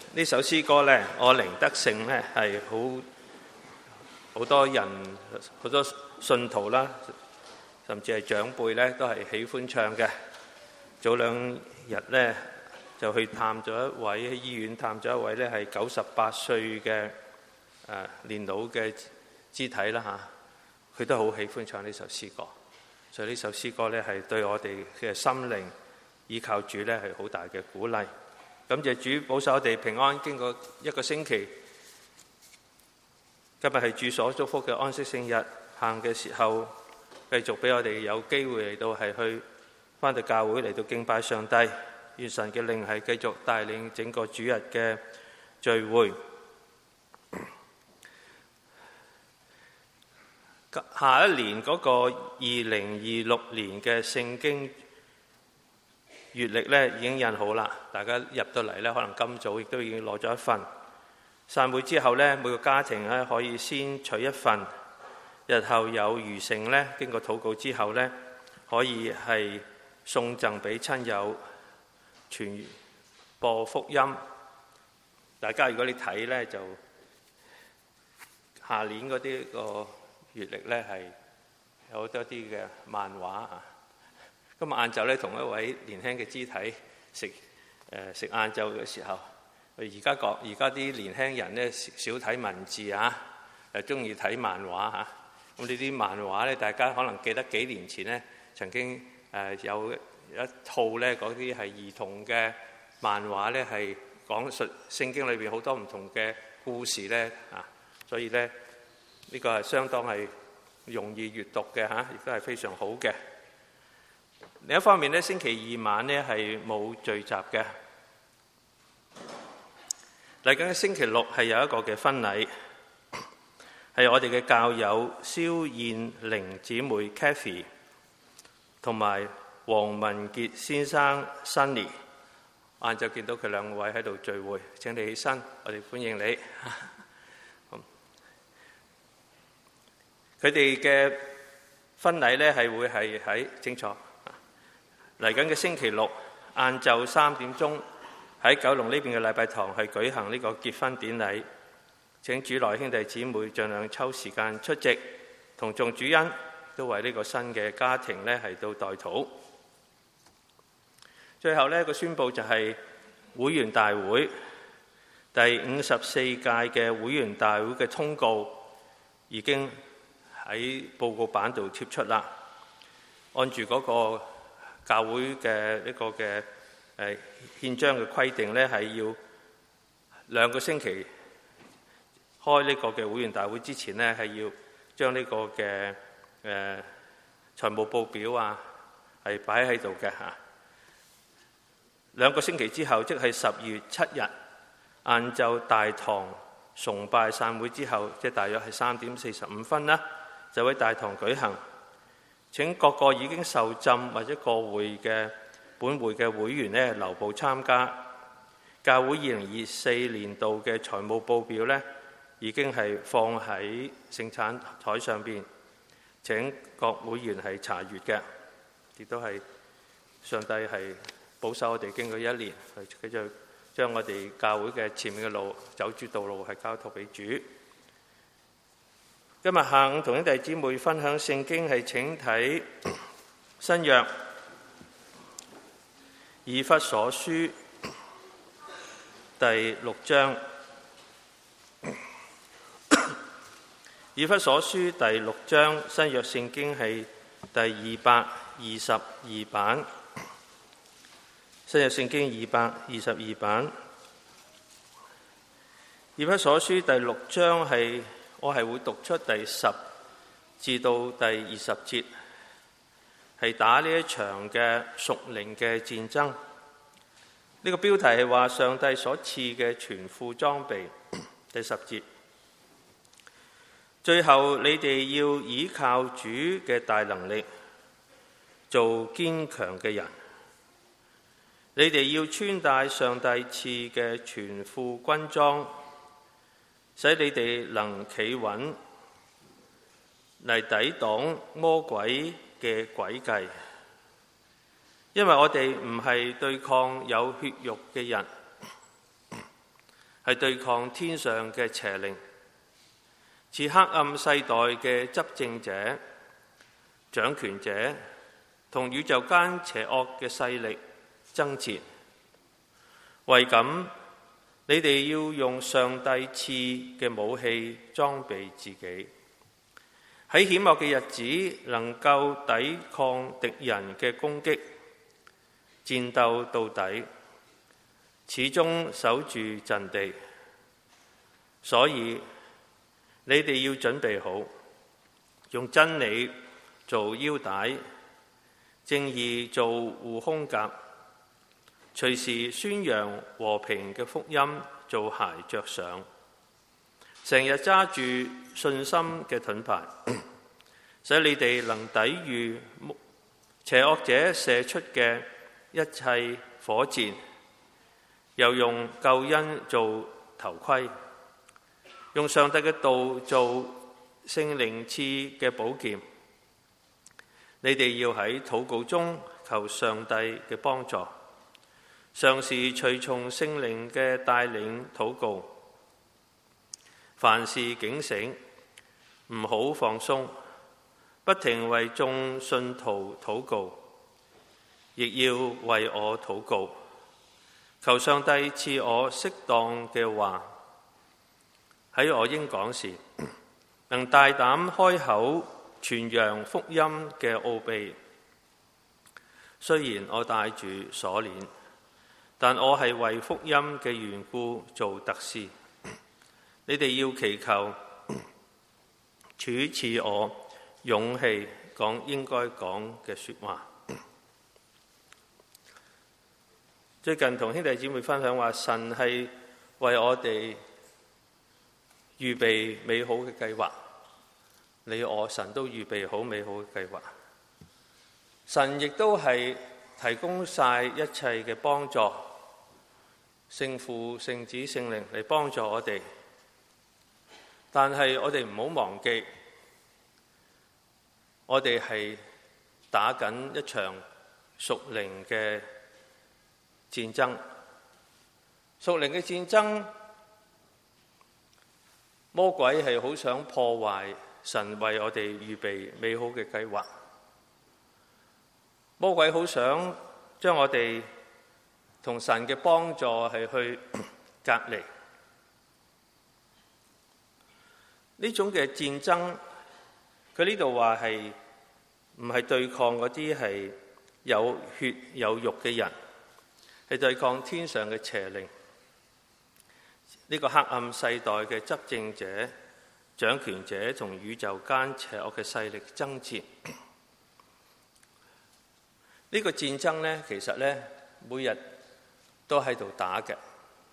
呢首詩歌呢，我靈得勝呢，係好多人、好多信徒啦，甚至係長輩呢，都係喜歡唱嘅。早兩日呢，就去探咗一位，喺醫院探咗一位呢，係98歲嘅年老嘅肢體啦嚇，佢都好喜歡唱呢首詩歌。所以呢首詩歌呢，係對我哋嘅心靈依靠主呢，係好大嘅鼓勵。感謝主保守我哋平安，經過一個星期，今日係主所祝福嘅安息聖日，行嘅時候繼續俾我哋有機會嚟到係去返到教會嚟到敬拜上帝，願神嘅靈係繼續帶領整個主日嘅聚會。下一年嗰個2026年嘅聖經月曆呢已經印好啦，大家入到嚟呢，可能今早亦都已經攞咗一份。散會之後呢，每個家庭呢可以先取一份，日後有餘剩呢，經過禱告之後呢，可以係送贈俾親友，傳播福音。大家如果你睇呢，就下年嗰啲個月曆呢係有好多啲嘅漫畫啊。今日晏晝咧，同一位年輕嘅肢體食晏晝嘅時候，而家啲年輕人咧少睇文字啊，又中意睇漫畫嚇。咁呢啲漫畫咧，大家可能記得幾年前咧，曾經有一套咧嗰啲係兒童嘅漫畫咧，係講述聖經裏邊好多唔同嘅故事咧啊，所以咧呢個係相當係容易閱讀嘅嚇，亦都係非常好嘅。另一方面咧，星期二晚咧係冇聚集嘅。嚟緊嘅星期六係有一個嘅婚禮，係我哋嘅教友蕭燕玲姊妹 Kathy 同埋黃文傑先生 Sunny。晏晝見到佢兩位喺度聚會，請你起身，我哋歡迎你。佢哋嘅婚禮咧係會係喺清楚。嚟緊嘅星期六晏晝3點鐘喺九龍呢邊嘅禮拜堂係舉行呢個結婚典禮，請主內兄弟姊妹盡量抽時間出席，同眾主恩，都為呢個新嘅家庭呢係到代禱。最後呢個宣佈就係會員大會第54屆嘅會員大會嘅通告已經喺報告板度貼出啦，按住嗰個教會嘅一個嘅憲章嘅規定呢，係要2個星期開呢個嘅會員大會之前呢，係要將呢個嘅財務報表啊係擺喺度嘅嚇。2個星期之後，即係12月7日晏晝大堂崇拜散會之後，即係大約係3點45分啦，就喺大堂舉行。請各個已經受浸或者過會嘅本會嘅會員呢，留步參加。教會2024年度嘅財務報表呢，已經係放喺聖餐台上邊，請各會員係查閲嘅。亦都係上帝係保守我哋經過一年，係繼續將我哋教會嘅前面嘅路走住道路係交託俾主。今日下午同兄弟姊妹分享聖經係請睇新約以弗所書第6章。以弗所書第6章新約聖經係第222版，新約聖經222版。以弗所書第6章係我係會讀出第10至到第20節，係打呢一場嘅屬靈嘅戰爭。呢個標題係話上帝所賜嘅全副裝備。第10節，最後你哋要倚靠主嘅大能力，做堅強嘅人。你哋要穿戴上帝賜嘅全副軍裝，使你哋能企穩嚟抵擋魔鬼嘅詭計。因為我哋唔係對抗有血肉嘅人， 係對抗天上嘅邪靈，似黑暗世代嘅執政者、掌權者同宇宙間邪惡嘅勢力爭戰。為咁，你哋要用上帝賜嘅武器裝備自己，喺險惡嘅日子能夠抵抗敵人嘅攻擊，戰鬥到底，始終守住陣地。所以你哋要準備好，用真理做腰帶，正義做護胸甲，隨時宣揚和平嘅福音做鞋着上，成日揸住信心嘅盾牌，使你哋能抵禦邪惡者射出嘅一切火箭，又用救恩做頭盔，用上帝嘅道做聖靈賜嘅寶劍。你哋要喺禱告中求上帝嘅幫助，常時隨從聖靈嘅帶領禱告，凡事警醒，唔好放鬆，不停為眾信徒禱告，亦要為我禱告，求上帝賜我適當嘅話，喺我應講時，能大膽開口傳揚福音嘅奧秘。雖然我戴住鎖鏈，但我係為福音嘅緣故做特使。你哋要祈求主賜我勇氣講應該講嘅說話。最近同兄弟姊妹分享話，神係為我哋預備美好嘅計劃。你我神都預備好美好嘅計劃，神亦都係提供晒一切嘅幫助，聖父、聖子、聖靈嚟幫助我哋。但係我哋唔好忘記，我哋係打緊一場屬靈嘅戰爭。屬靈嘅戰爭，魔鬼係好想破壞神為我哋預備美好嘅計劃。魔鬼好想將我哋同神嘅幫助係去隔離。呢種嘅戰爭，佢呢度話係唔係對抗嗰啲係有血有肉嘅人，係對抗天上嘅邪靈，呢個黑暗世代嘅執政者、掌權者同宇宙間邪惡嘅勢力爭戰。呢個戰爭呢，其實呢，每日都喺度打嘅。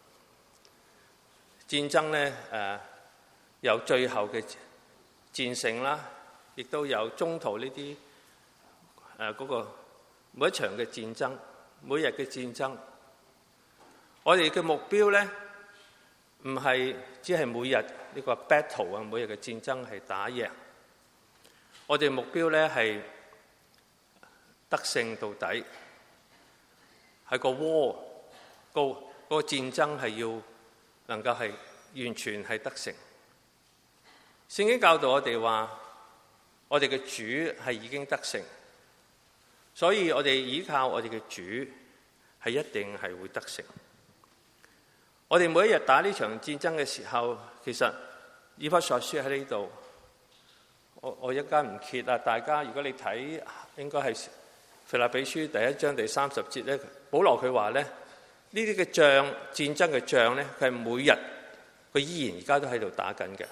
戰爭呢，有最後嘅戰勝啦，亦都有中途呢啲嗰個每一場嘅戰爭，每日嘅戰爭。我哋嘅目標呢，唔係只係每日呢個 battle 啊，每日嘅戰爭係打贏。我哋目標呢係得勝到底，係個 war，個戰爭係要能夠係完全係得勝。聖經教導我哋話，我哋嘅主係已經得勝，所以我哋依靠我哋嘅主係一定係會得勝。我哋每一日打呢場戰爭嘅時候，其實以弗所書喺呢度，我一間唔揭啊！大家如果你睇，應該係腓立比書第1章第30節咧，保羅佢話咧，呢啲嘅戰爭嘅仗咧，佢係每日佢依然而家都喺度打緊嘅。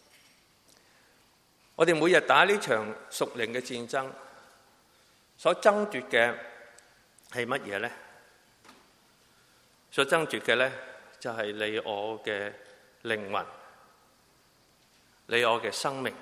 我哋每日打呢場屬靈嘅戰爭，所爭奪嘅係乜嘢咧？所爭奪嘅咧，就係你我嘅靈魂，你我嘅生命。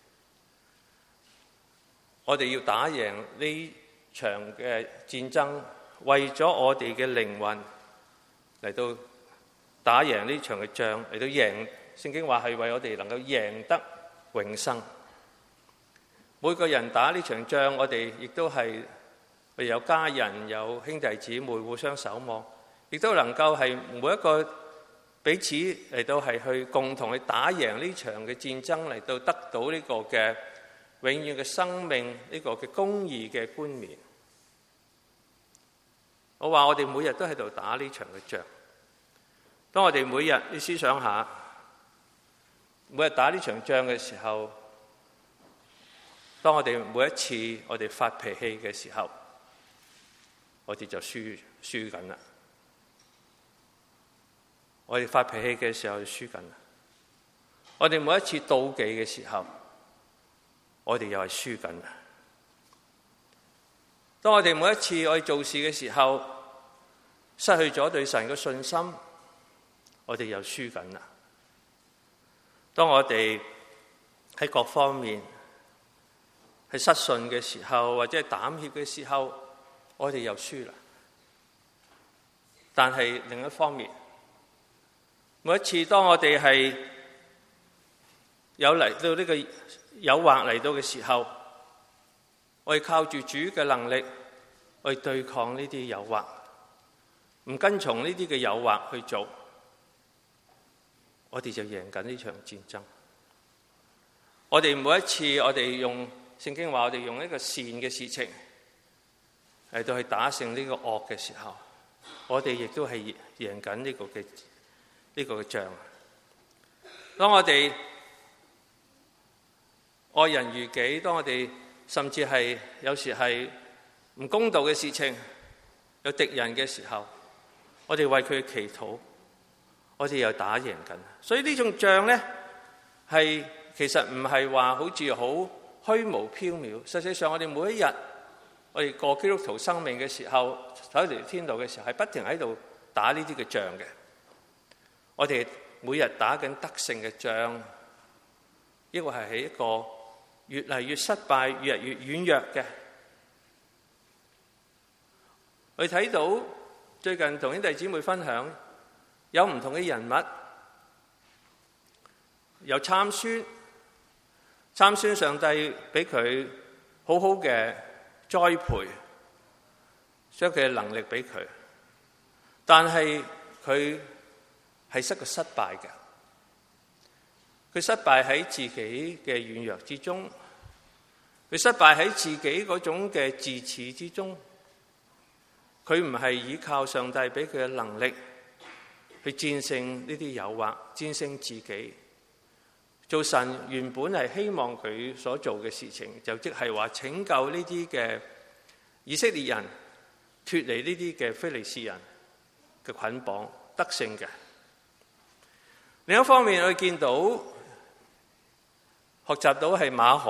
我哋要打贏呢場嘅戰爭，為咗我哋嘅靈魂嚟到打贏呢場嘅仗，嚟到贏。聖經話係為我哋能夠贏得永生。每個人打呢場仗，我哋亦都係有家人、有兄弟姊妹互相守望，亦都能夠係每一個彼此嚟到係去共同去打贏呢場嘅戰爭，嚟到得到呢個嘅永遠嘅生命，呢個嘅公義嘅冠冕。我話我哋每日都喺度打呢場嘅仗。當我哋每日你思想下，每日打呢場仗嘅時候，當我哋每一次我哋發脾氣嘅時候，我哋就輸緊啦。我哋發脾氣嘅時候就輸緊啦。我哋每一次妒忌嘅時候，我哋又係輸緊啦。當我哋每一次我哋做事嘅時候，失去咗對神嘅信心，我哋又輸緊啦。當我哋喺各方面係失信嘅時候，或者係膽怯嘅時候，我哋又輸啦。但係另一方面，每一次當我哋係有嚟到呢個誘惑嚟到嘅時候，我哋靠住主嘅能力去對抗呢啲誘惑，唔跟從呢啲嘅誘惑去做，我哋就贏緊呢場戰爭。我哋每一次我哋用聖經話，我哋用一個善嘅事情嚟到去打勝呢個惡嘅時候，我哋亦都係贏緊呢個嘅仗。當我哋愛人如己，當我哋甚至係有時係唔公道嘅事情，有敵人嘅時候，我哋為佢祈禱，我哋又打贏緊。所以呢種仗呢，係其實唔係話好似好虛無縹緲。實際上我哋每一日我哋過基督徒生命嘅時候，走嚟天路嘅時候，係不停喺度打呢啲嘅仗嘅。我哋每日打緊得勝嘅仗，抑或係喺一個越嚟越失敗、越嚟越軟弱嘅。我哋睇到最近同兄弟姊妹分享，有唔同嘅人物，有參孫，上帝俾佢好好嘅栽培，將佢嘅能力俾佢，但係佢係失敗嘅。佢失敗喺自己嘅軟弱之中，佢失敗喺自己嗰種嘅自恃之中。佢唔係依靠上帝俾佢嘅能力去戰勝呢啲誘惑，戰勝自己，做神原本係希望佢所做嘅事情，就即係話拯救呢啲嘅以色列人脫離呢啲嘅非利士人嘅捆綁，得勝嘅。另一方面，我哋見到學習到係馬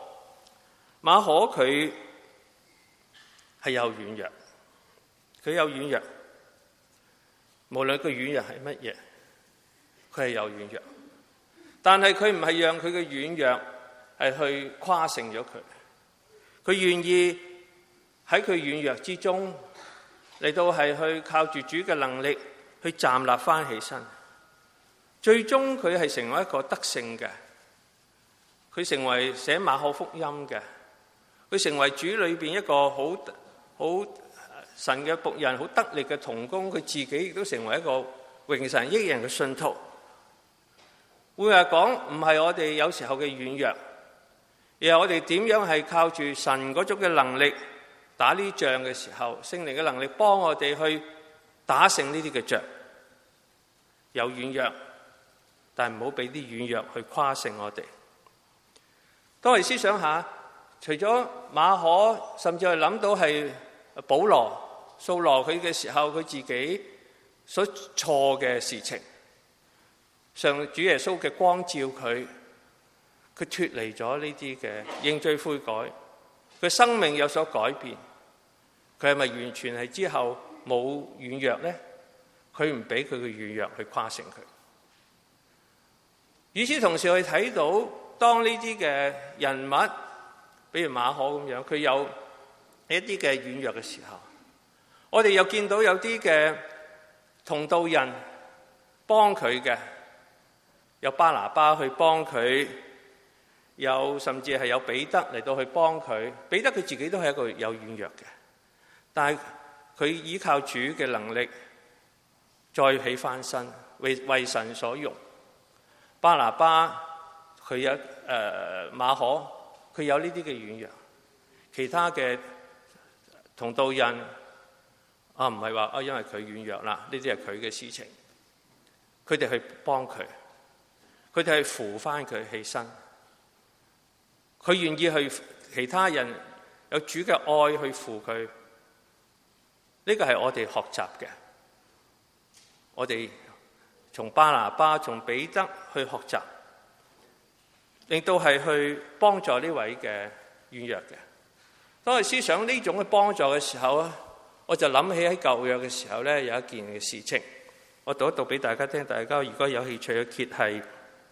可佢係有軟弱，佢有軟弱，無論佢軟弱係乜嘢，佢係有軟弱，但係佢唔係讓佢嘅軟弱係去誇勝咗佢，佢願意喺佢軟弱之中嚟到係去靠住主嘅能力去站立翻起身，最終佢係成為一個得勝嘅，佢成為寫馬可福音嘅，佢成為主裏邊一個好神嘅僕人，好得力嘅同工，佢自己亦都成為一個榮神益人嘅信徒。會話講唔係我哋有時候嘅軟弱，而係我哋點樣係靠住神嗰種嘅能力打呢仗嘅時候，聖靈嘅能力幫我哋去打勝呢啲嘅仗。有軟弱，但係唔好俾啲軟弱去誇勝我哋。當我哋思想下，除咗馬可，甚至係諗到係保羅、掃羅佢嘅時候，佢自己所錯嘅事情，上主耶穌嘅光照佢脫離咗呢啲嘅認罪悔改，佢生命有所改變。佢係咪完全係之後冇軟弱呢？佢唔俾佢嘅軟弱去誇勝佢。與此同時，我哋睇到當呢啲嘅人物，比如馬可咁樣，佢有一啲嘅軟弱嘅時候，我哋又見到有啲嘅同道人幫佢嘅，有巴拿巴去幫佢，有甚至係有彼得嚟到去幫佢。彼得佢自己都係一個有軟弱嘅，但係佢依靠主嘅能力再起翻身， 為神所用。巴拿巴佢有馬可佢有呢啲嘅軟弱，其他嘅同道人唔係話因為佢軟弱啦，呢啲係佢嘅事情，佢哋去幫佢，佢哋去扶翻佢起身，佢願意去其他人有主嘅愛去扶佢，呢個係我哋學習嘅。我哋從巴拿巴、從彼得去學習，令到係去幫助呢位嘅軟弱嘅。當我思想呢種嘅幫助嘅時候咧，我就諗起喺舊約嘅時候咧，有一件嘅事情，我讀一讀俾大家聽。大家如果有興趣去揭係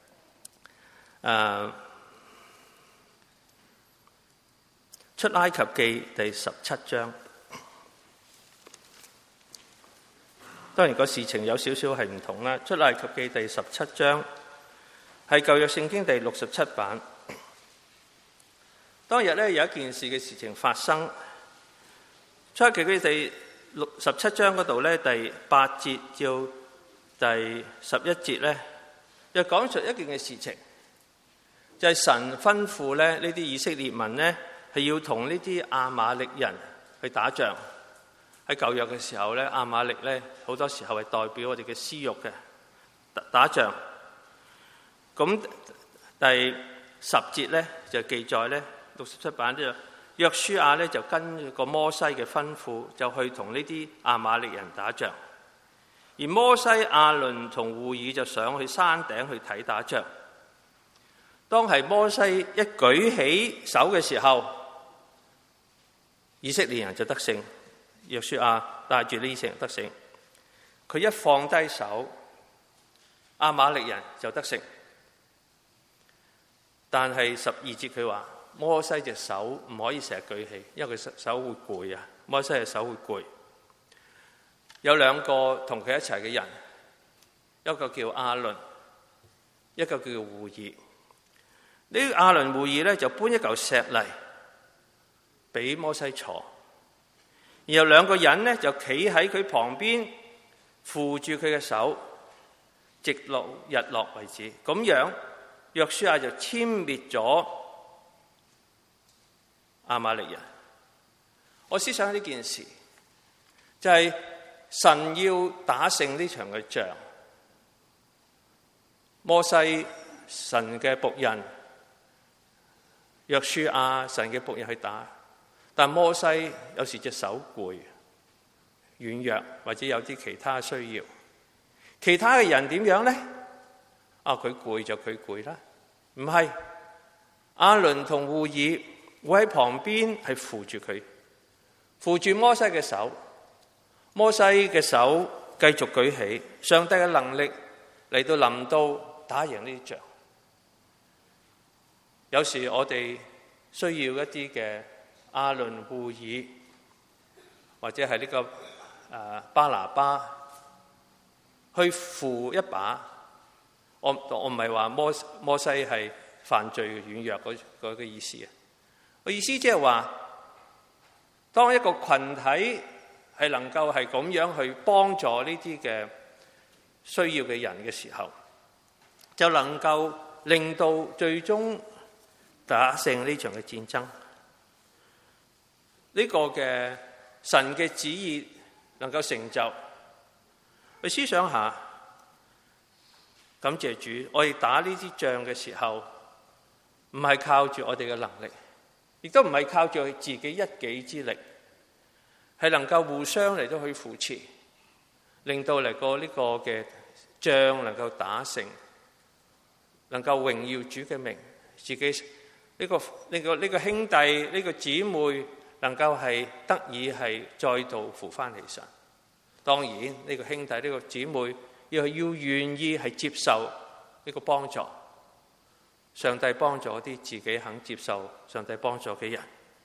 出埃及記第17章。當然個事情有少少係唔同啦。出埃及記第17章係舊約聖經第67版。當日咧有一件事嘅事情發生。出埃及記第17章嗰度咧，第8節至第11節咧，又講述一件嘅事情，就係神吩咐咧呢啲以色列民咧係要同呢啲亞瑪力人去打仗。喺舊約嘅時候咧，亞瑪力咧好多時候係代表我哋嘅私慾嘅打仗。咁第10節咧就記載咧，67版呢，約書亞咧就跟個摩西嘅吩咐，就去同呢啲亞瑪力人打仗。而摩西、亞倫同戶珥就上去山頂去睇打仗。當係摩西一舉起手嘅時候，以色列人就得勝。約書亞帶住呢啲人得勝，佢一放低手，亞瑪力人就得勝。但係12節佢話摩西隻手唔可以成日舉起，因為佢手會攰啊。摩西嘅手會攰。有兩個同佢一齊嘅人，一個叫亞倫，一個叫戶珥。呢亞倫戶珥咧就搬一嚿石嚟俾摩西坐。然後兩個人呢，就企喺佢旁邊扶住佢嘅手，直到日落為止。咁樣約書亞就殲滅咗亞瑪力人。我思想呢件事就係神要打勝呢場嘅仗。摩西神嘅僕人，約書亞神嘅僕人去打。但摩西有時隻手攰、軟弱，或者有啲其他需要。其他嘅人點樣呢？佢攰就佢攰啦。唔係，亞倫同戶珥會喺旁邊係扶住佢，扶住摩西嘅手。摩西嘅手繼續舉起，上帝嘅能力嚟到臨到打贏呢啲仗。有時我哋需要一啲嘅亞倫戶珥，或者係呢個巴拿巴去扶一把。我唔係話摩西係犯罪軟弱嗰個意思啊。個意思即係話，當一個群體係能夠係咁樣去幫助呢啲嘅需要嘅人嘅時候，就能夠令到最終打勝呢場嘅戰爭。呢個嘅神嘅旨意能夠成就。你思想下，感謝主，我哋打呢啲仗嘅時候，唔係靠住我哋嘅能力，亦都唔係靠住自己一己之力，係能夠互相嚟到去扶持，令到嚟個呢個嘅仗能夠打勝，能夠榮耀主嘅名，自己呢個兄弟呢個姊妹能夠係得以係再度扶翻起身。當然呢個兄弟呢個姊妹要願意係接受呢個幫助，上帝幫助啲自己肯接受上帝幫助嘅人。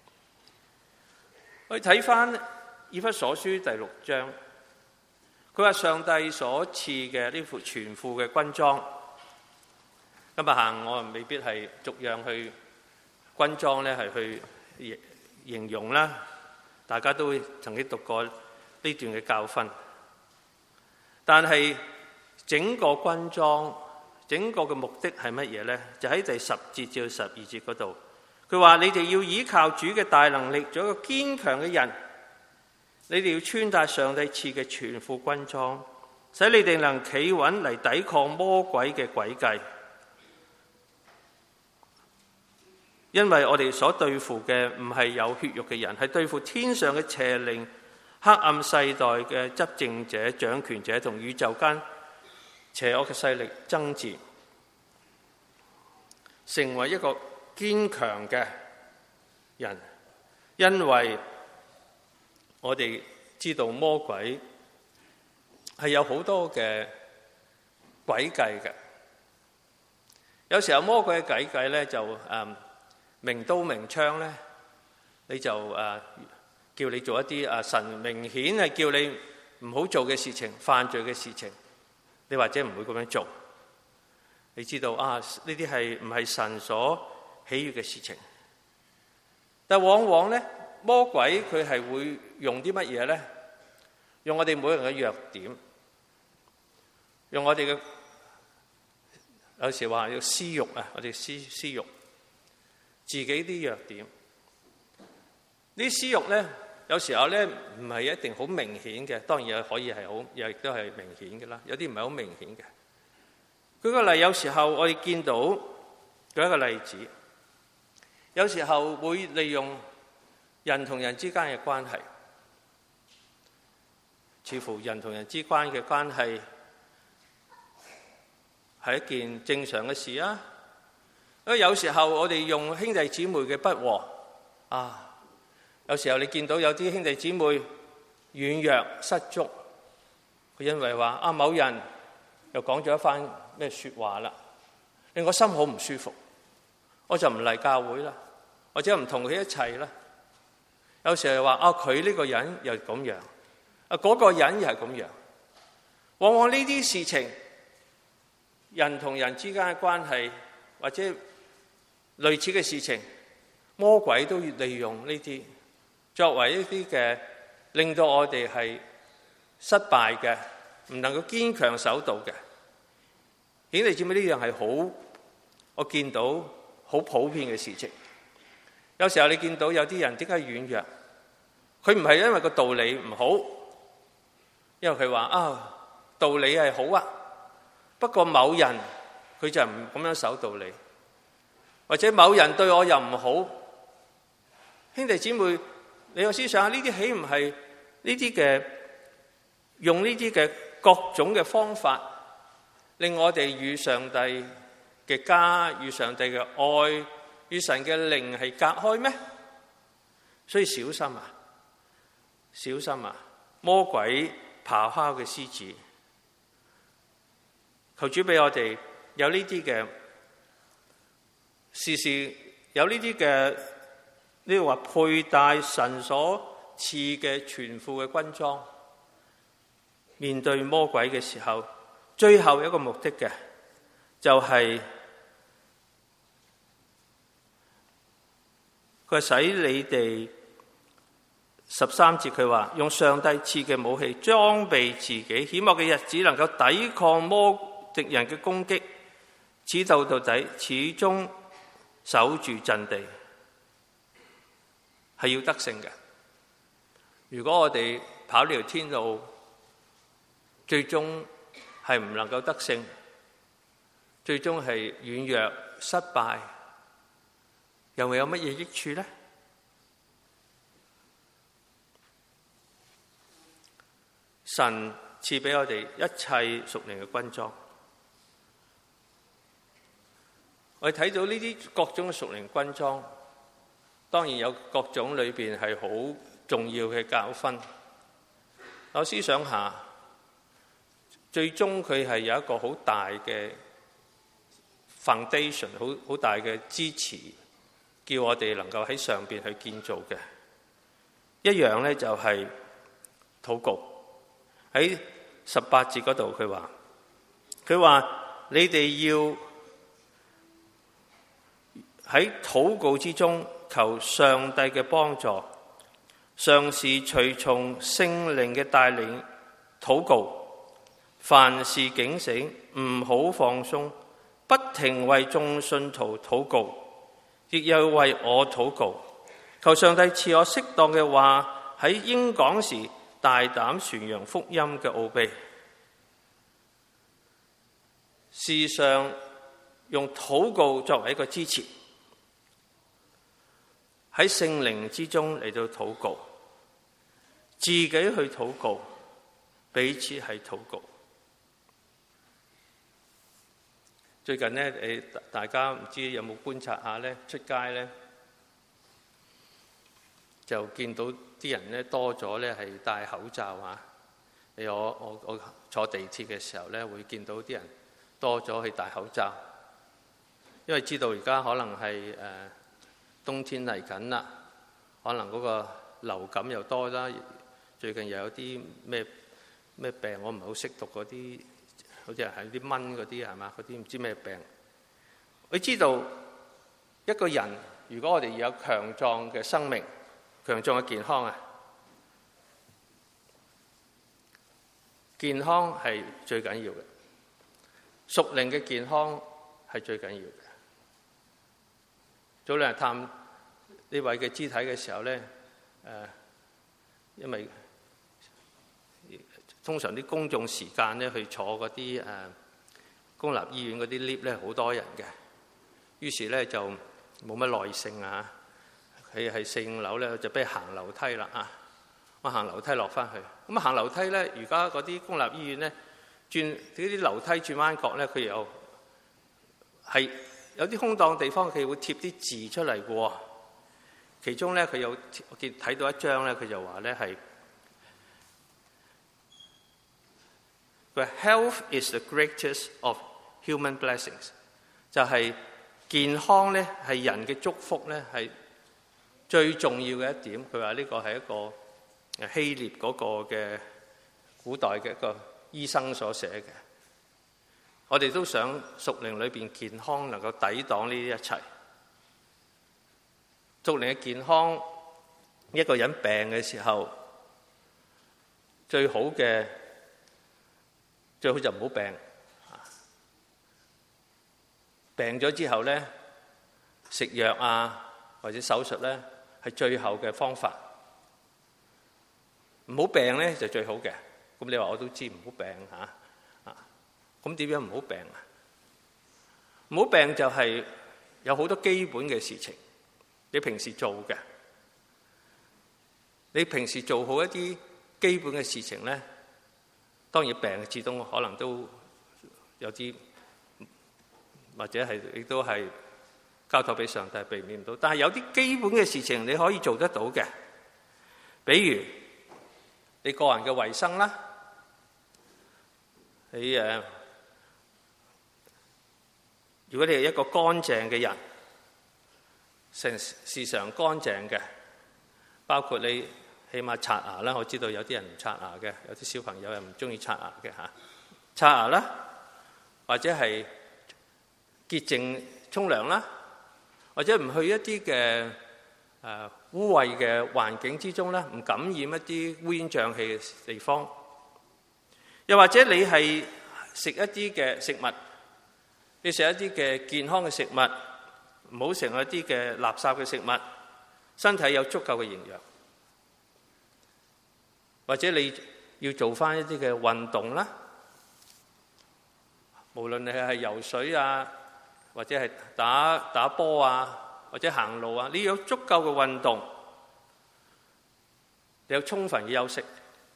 去睇翻以弗所書第6章，佢話上帝所賜嘅呢副全副嘅軍裝。今日行我未必係逐樣去軍裝咧，係去形容啦，大家都曾經讀過呢段嘅教訓。但係整個軍裝，整個嘅目的係乜嘢呢？就喺第10節至12節嗰度，佢話你哋要依靠主嘅大能力，做一個堅強嘅人。你哋要穿戴上帝賜嘅全副軍裝，使你哋能企穩嚟抵抗魔鬼嘅詭計。因為我哋所對付嘅唔係有血肉嘅人，係對付天上嘅邪靈、黑暗世代嘅執政者、掌權者同宇宙間邪惡嘅勢力爭戰，成為一個堅強嘅人。因為我哋知道魔鬼係有好多嘅詭計嘅，有時候魔鬼嘅詭計咧就明刀明槍咧，你就叫你做一啲神明顯係叫你唔好做嘅事情、犯罪嘅事情，你或者唔會咁樣做。你知道呢啲係唔係神所喜悅嘅事情？但往往咧，魔鬼佢係會用啲乜嘢咧？用我哋每個人嘅弱點，用我哋嘅有時話要私慾啊，我哋私慾。自己啲弱點，呢私慾咧，有時候咧唔係一定好明顯嘅，當然可以係好，亦都係明顯嘅啦。有啲唔係好明顯嘅。舉個例，有時候我哋見到舉一個例子，有時候會利用人同人之間嘅關係，似乎人同人之間嘅關係係一件正常嘅事啊。有時候我哋用兄弟姊妹嘅不和有時候你見到有啲兄弟姊妹軟弱失足，佢因為話某人又講咗一番咩說話啦，令我心好唔舒服，我就唔嚟教會啦，或者唔同佢一齊啦。有時候話佢呢個人又咁樣，嗰個人又係咁樣。往往呢啲事情，人同人之間嘅關係或者類似嘅事情，魔鬼都利用呢啲作為一啲嘅令到我哋係失敗嘅，唔能夠堅強守道嘅。你知唔知呢樣係好？我見到好普遍嘅事情。有時候你見到有啲人點解軟弱？佢唔係因為個道理唔好，因為佢話道理係好啊，不過某人佢就唔咁樣守道理。或者某人對我又唔好，兄弟姊妹，你有思想下呢啲豈唔係呢啲嘅用呢啲嘅各種嘅方法，令我哋與上帝嘅家、與上帝嘅愛、與神嘅靈係隔開咩？所以小心啊！小心啊！魔鬼咆哮嘅獅子，求主俾我哋有呢啲嘅。時時有呢啲嘅呢個話佩戴神所賜嘅全副嘅軍裝，面對魔鬼嘅時候，最後一個目的嘅就係佢使你哋13節佢話用上帝賜嘅武器裝備自己，險惡嘅日子能夠抵抗敵人嘅攻擊，此到底始終守住陣地，係要得勝嘅。如果我哋跑呢條天路，最終係唔能夠得勝，最終係軟弱失敗，又會有乜嘢益處呢？神賜俾我哋一切屬靈嘅軍裝。我哋睇到呢啲各種嘅屬靈軍裝，當然有各種裏邊係好重要嘅教訓。我思想下，最終佢係有一個好大嘅 foundation， 好大嘅支持，叫我哋能夠喺上邊去建造嘅。一樣咧就係禱告。喺18節嗰度佢話你哋要喺禱告之中求上帝嘅幫助，常時隨從聖靈嘅帶領禱告， 凡事警醒，唔好放鬆，不停為眾信徒禱告，亦要為我禱告，求上帝賜我適當嘅話喺應講時大膽傳揚福音嘅奧秘。時常用禱告作為一個支持，喺聖靈之中嚟到禱告，自己去禱告，彼此係禱告。最近呢，大家唔知有冇觀察下呢？出街呢，就見到啲人呢多咗呢係戴口罩啊！我坐地鐵嘅時候呢，會見到啲人多咗去戴口罩，因為知道而家可能係冬天嚟緊啦，可能嗰個流感又多啦。最近又有啲咩病，我唔係好識讀嗰啲。好似係啲蚊嗰啲係嘛？嗰啲唔知咩病。你知道一個人如果我哋要有強壯嘅生命、強壯嘅健康啊，健康係最緊要嘅，屬靈嘅健康係最緊要嘅。早兩日探呢位嘅肢體嘅時候咧，因為通常啲公眾時間咧去坐嗰啲公立醫院嗰啲 lift 咧好多人嘅，於是咧就冇乜耐性啊！佢係4、5樓咧就俾行樓梯啦啊！我行樓梯落翻去，咁行樓梯咧，而家嗰啲公立醫院咧轉呢啲樓梯轉彎角咧，佢又係有啲空檔地方，佢會貼啲字出嚟嘅喎。其中咧佢有我見睇到一張咧，佢就話咧係。But health is the greatest of human blessings， 就係健康咧係人嘅祝福咧係最重要嘅一點。佢話呢個係一個希臘嗰個嘅古代嘅一個醫生所寫嘅。我哋都想屬靈裏邊健康能夠抵擋呢啲一切。屬靈嘅健康，一個人病嘅時候，最好就唔好病。病咗之後咧，食藥啊或者手術咧係最後嘅方法。唔好病咧就最好嘅。咁你話我都知唔好病嚇。咁點樣唔好病啊？唔好病就係有好多基本嘅事情，你平時做嘅，你平時做好一啲基本嘅事情咧。當然病始終可能都有啲，或者係亦都係交託俾上帝，避免唔到。但係有啲基本嘅事情你可以做得到嘅，比如你個人嘅衞生啦，你如果你係一個乾淨嘅人，時常乾淨嘅，包括你。起碼刷牙啦，我知道有啲人唔刷牙嘅，有啲小朋友又唔中意刷牙嘅嚇。刷牙啦，或者係潔淨沖涼啦，或者唔去一啲嘅污穢嘅環境之中咧，唔感染一啲烏煙瘴氣嘅地方。又或者你係食一啲嘅食物，你食一啲嘅健康嘅食物，唔好食一啲嘅垃圾嘅食物，身體有足夠嘅營養。或者你要做翻一啲嘅運動啦，無論你係游水啊，或者係打波啊，或者行路啊，你要有足夠嘅運動，你有充分嘅休息，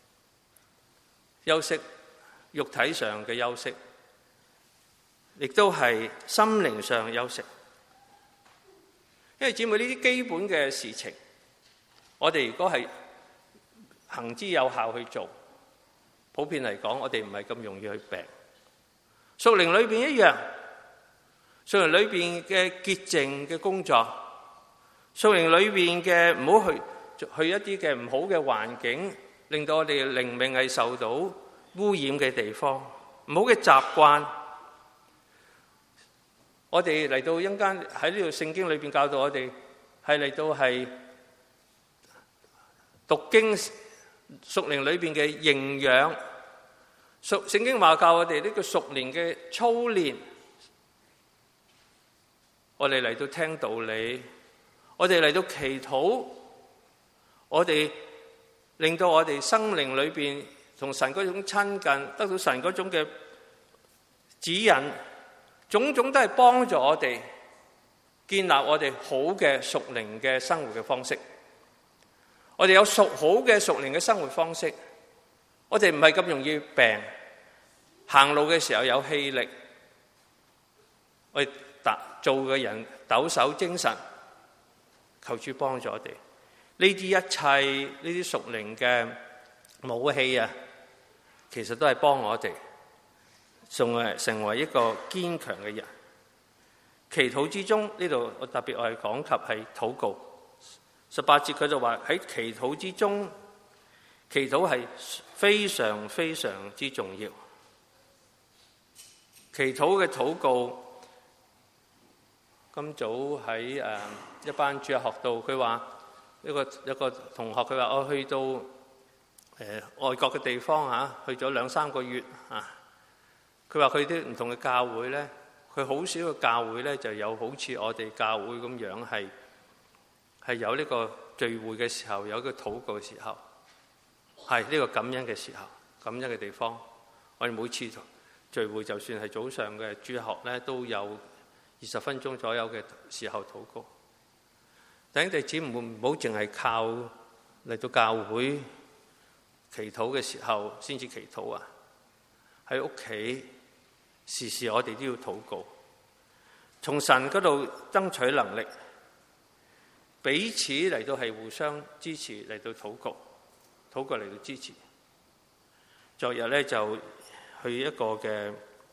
肉體上嘅休息，亦都係心靈上嘅休息。因為姊妹呢啲基本嘅事情，我哋如果係行之有效去做，普遍嚟講，我哋唔係咁容易去病。屬靈裏邊一樣，屬靈裏邊嘅潔淨嘅工作，屬靈裏邊嘅唔好去一啲嘅唔好嘅環境，令到我哋嘅靈命係受到污染嘅地方，唔好嘅習慣。我哋嚟到一間喺呢度聖經裏邊教導我哋，係嚟到係讀經。屬靈裏邊嘅營養， 聖經話教我哋呢個屬靈嘅操練，我哋嚟到聽道理，我哋嚟到祈禱，我哋令到我哋生靈裏邊同神嗰種親近，得到神嗰種嘅指引，種種都係幫助我哋建立我哋好嘅屬靈嘅生活嘅方式。我哋有好嘅屬靈嘅生活方式，我哋唔係咁容易病，行路嘅時候有氣力，我哋做嘅人抖擻精神，求主幫助我哋。呢啲一切呢啲屬靈嘅武器啊，其實都係幫我哋成為一個堅強嘅人。祈禱之中，呢度我特別係講及係禱告。18節佢就話喺祈禱之中，祈禱係非常非常之重要。祈禱嘅禱告，今早喺一班主日學到，佢話一個同學，佢話我去到外國嘅地方去咗2-3個月啊。佢話佢啲唔同嘅教會咧，佢好少嘅教會咧就有好似我哋教會咁樣係有呢個聚會嘅時候，有一個禱告嘅時候，係呢個感恩嘅時候，感恩嘅地方。我哋每次聚會，就算係早上嘅主日學咧，都有20分鐘左右嘅時候禱告。弟兄姊妹，只唔好淨係靠嚟到教會祈禱嘅時候先至祈禱啊！喺屋企時時我哋都要禱告，從神嗰度爭取能力，彼此嚟到係互相支持，嚟到禱告嚟到支持。昨日咧就去一個嘅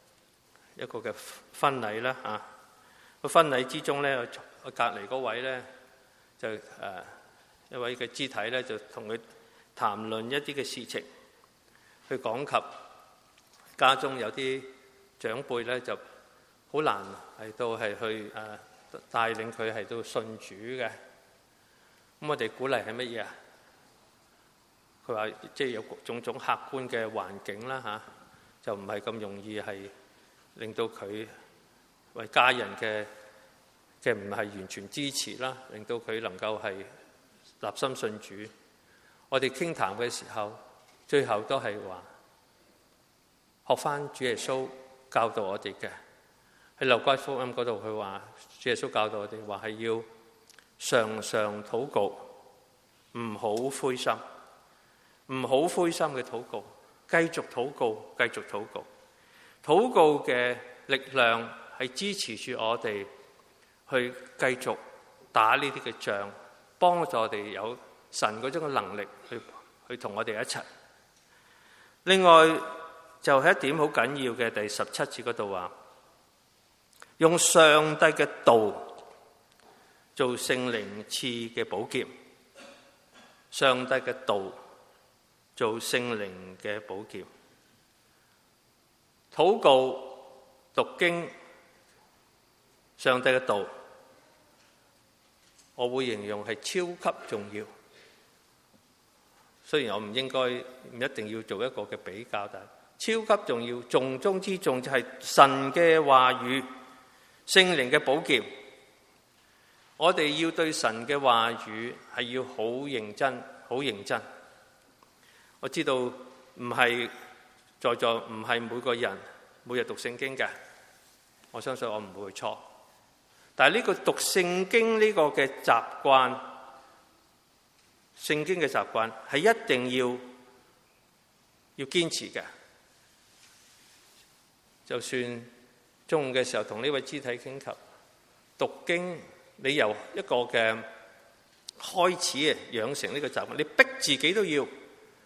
婚禮啦嚇，個婚禮之中咧，我隔離嗰位咧就一位嘅肢體咧就同佢談論一啲嘅事情，去講及家中有啲長輩咧就好難係到係去帶領佢係到信主嘅。咁我哋鼓勵係乜嘢啊？佢話即係有種種客觀嘅環境啦嚇，就唔係咁容易係令到佢為家人嘅唔係完全支持啦，令到佢能夠係立心信主。我哋傾談嘅時候，最後都係話學返主耶穌教導我哋嘅。喺路加福音嗰度，佢話主耶穌教導我哋話係要常常禱告，唔好灰心，唔好灰心嘅禱告，繼續禱告，繼續禱告。禱告嘅力量係支持住我哋去繼續打呢啲嘅仗，幫助我哋有神嗰種嘅能力去同我哋一齊。另外就係一點好緊要嘅，第17節嗰度話，用上帝嘅道做聖靈賜嘅寶劍，上帝嘅道做聖靈嘅寶劍。禱告、讀經、上帝嘅道，我會形容係超級重要。雖然我唔一定要做一個嘅比較，但係超級重要，重中之重就係神嘅話語、聖靈嘅寶劍。我哋要對神嘅話語係要好認真，好認真。我知道唔係在座唔係每個人每日讀聖經嘅，我相信我唔會錯。但係呢個讀聖經呢個嘅習慣，聖經嘅習慣係一定要堅持嘅。就算中午嘅時候同呢位肢體傾及讀經，你由一個嘅開始養成呢個習慣，你逼自己都要。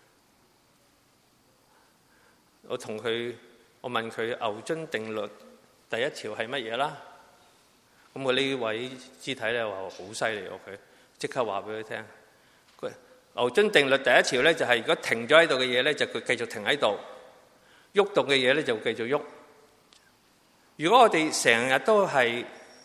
我問佢牛津定律第一條係乜嘢啦？咁我呢位肢體咧話好犀利喎，佢即刻話俾佢聽。牛津定律第一條咧就係如果停咗喺度嘅嘢咧，就佢繼續停喺度；喐動嘅嘢咧就繼續喐。如果我哋成日都係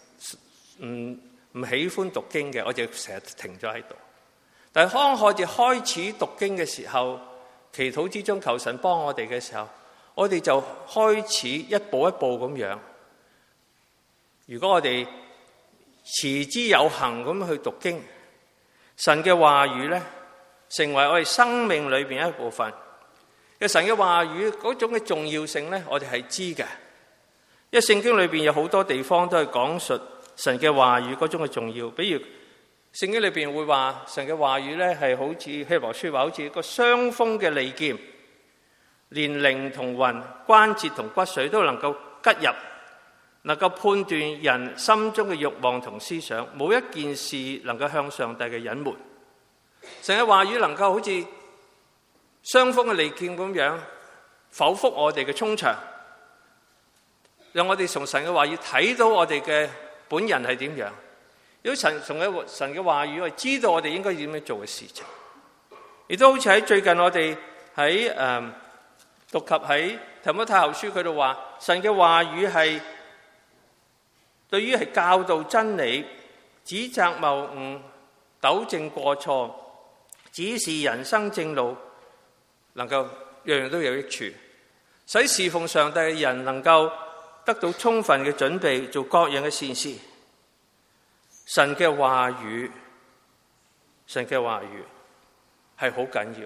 唔喜歡讀經嘅，我就成日停咗喺度。但係當我哋開始讀經嘅時候，祈禱之中求神幫我哋嘅時候， 我哋就開始一步一步咁樣。如果我哋持之有恆咁去讀經，神嘅話語咧，成為我哋生命裏邊一部分。嘅神嘅話語嗰種嘅重要性咧，我哋係知嘅。因為聖經裏邊有好多地方都係講述神嘅話語嗰種嘅重要。比如聖經裏邊會話神嘅話語咧係好似希伯來書話，好似一個雙鋒嘅利劍，連靈同魂、關節同骨髓都能夠拮入，能夠判斷人心中嘅慾望同思想，冇一件事能夠向上帝嘅隱瞞。神嘅話語能夠好似雙鋒嘅利劍咁樣剖腹我哋嘅衷腸，讓我哋從神嘅話語睇到我哋嘅本人係點樣。如果從神嘅話語，我哋知道我哋應該點樣做嘅事情。亦都好似喺最近我哋喺讀及喺提摩太後書佢度話，神嘅話語係對於係教導真理、指責謬誤、糾正過錯、指示人生正路，能夠樣樣都有益處，使侍奉上帝嘅人能夠得到充分嘅準備，做各樣嘅善事。神嘅話語，神嘅話語係好緊要。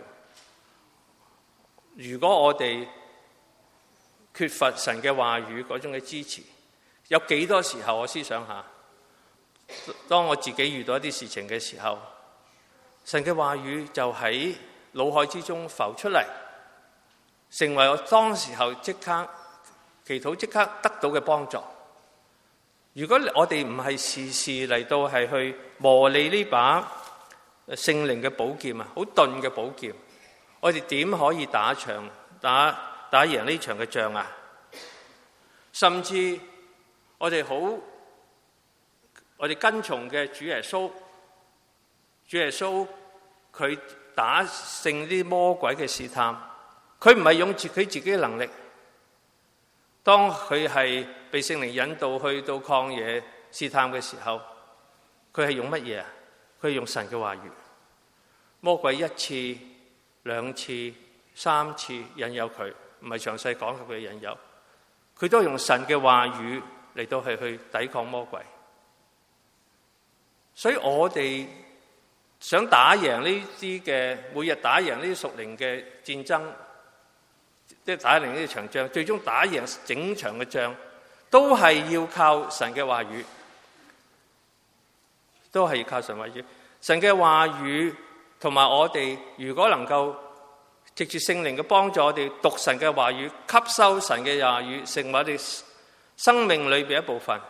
如果我哋缺乏神嘅話語嗰種嘅支持，有幾多時候我思想下，當我自己遇到一啲事情嘅時候，神嘅話語就喺腦海之中浮出嚟，成為我當時候即刻祈禱即刻得到嘅幫助。如果我哋唔係時時嚟到係去磨利呢把聖靈嘅寶劍啊，好鈍嘅寶劍，我哋點可以打贏呢場嘅仗啊？甚至我哋跟從嘅主耶穌佢打勝啲魔鬼嘅試探，佢唔係用佢自己嘅能力。當佢係被聖靈引導去到曠野試探嘅時候，佢係用乜嘢啊？佢係用神嘅話語。魔鬼一次、兩次、三次引誘佢，唔係詳細講佢嘅引誘，佢都用神嘅話語嚟到係去抵抗魔鬼。所以我哋想打贏呢啲嘅，每日打贏呢啲屬靈嘅戰爭，即係打贏呢場仗，最終打贏整場嘅仗，都係要靠神嘅話語，都係要靠神話語。神嘅話語同埋我哋，如果能夠藉住聖靈嘅幫助，我哋讀神嘅話語，吸收神嘅話語，成為我哋生命裏邊一部分，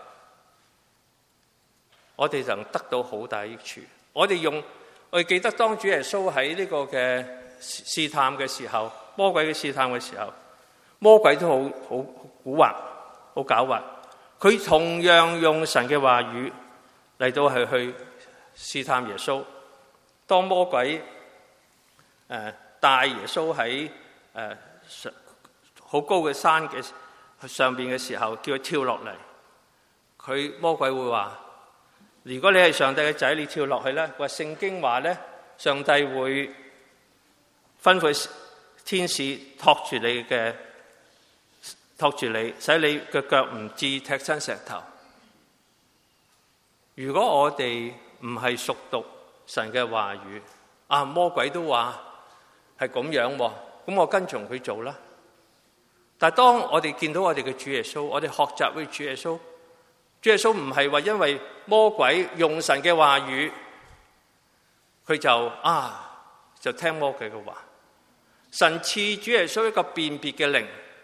我哋就能得到好大益處。我哋記得當主耶穌喺呢個嘅試探嘅時候，魔鬼嘅試探嘅時候，魔鬼都好蠱惑，好狡猾。佢同樣用神嘅話語嚟到係去試探耶穌。當魔鬼帶耶穌喺好高嘅山嘅上邊嘅時候，叫佢跳落嚟，魔鬼會話：如果你係上帝嘅仔，你跳落去咧，話聖經話咧，上帝會吩咐天使托住你，使你嘅腳唔至踢親石頭。如果我哋唔係熟讀神嘅話語，魔鬼都話係咁樣，咁我跟從佢做啦。但係當我哋見到我哋嘅主耶穌，我哋學習佢主耶穌。主耶穌唔係話因為魔鬼用神嘅話語，佢就聽魔鬼嘅話。神賜主耶穌一個辨別嘅靈，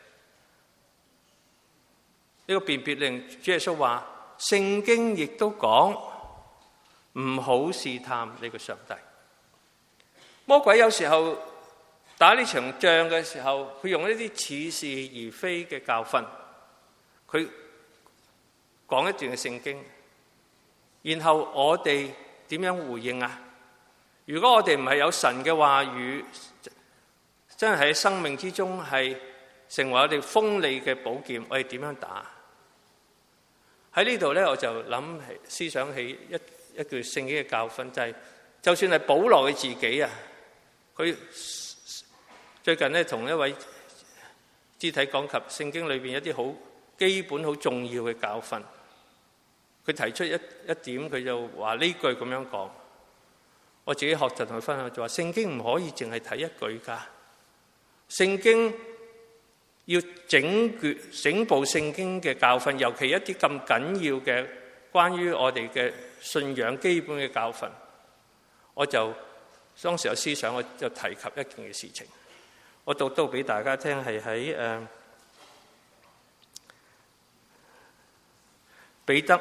呢個辨別靈，主耶穌話聖經亦都講唔好試探呢個上帝。魔鬼有時候打呢場仗嘅時候，佢用一啲似是而非嘅教訓，佢講一段嘅聖經，然後我哋點樣回應啊？如果我哋唔係有神嘅話語，真係喺生命之中係成為我哋鋒利嘅寶劍，我哋點樣打？喺呢度咧，我就思想起一句聖經嘅教訓，就算係保羅佢自己啊，佢最近咧同一位肢體講及聖經裏邊一啲好基本、好重要嘅教訓。佢提出一點，佢就話呢句咁樣講。我自己學習同佢分享就話：聖經唔可以淨係睇一句㗎，聖經要整部聖經嘅教訓，尤其一啲咁緊要嘅關於我哋嘅信仰基本嘅教訓。我就當時有思想，我就提及一件嘅事情，我讀到俾大家聽，係喺彼得